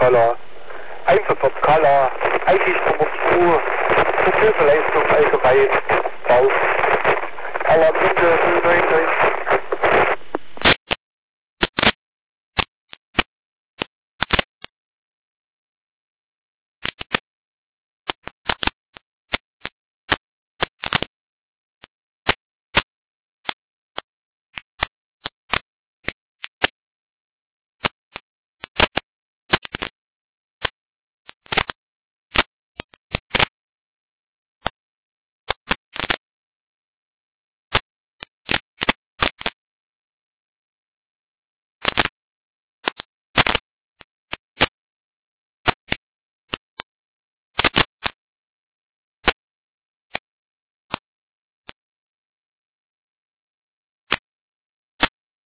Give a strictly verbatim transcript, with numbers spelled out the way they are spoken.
Skala, Einsatzortskala, eigentlich Nummer zwei, Verkehrsleistung allgemein, Bau. Aber am Ende null neunundneunzig.